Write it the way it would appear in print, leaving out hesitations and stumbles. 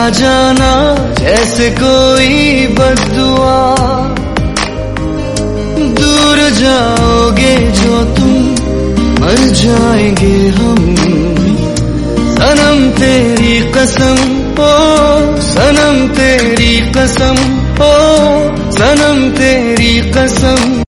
जाना जैसे कोई बद्दुआ। दूर जाओगे जो तुम, मर जाएंगे हम। सनम तेरी कसम, ओ सनम तेरी कसम, ओ सनम तेरी कसम।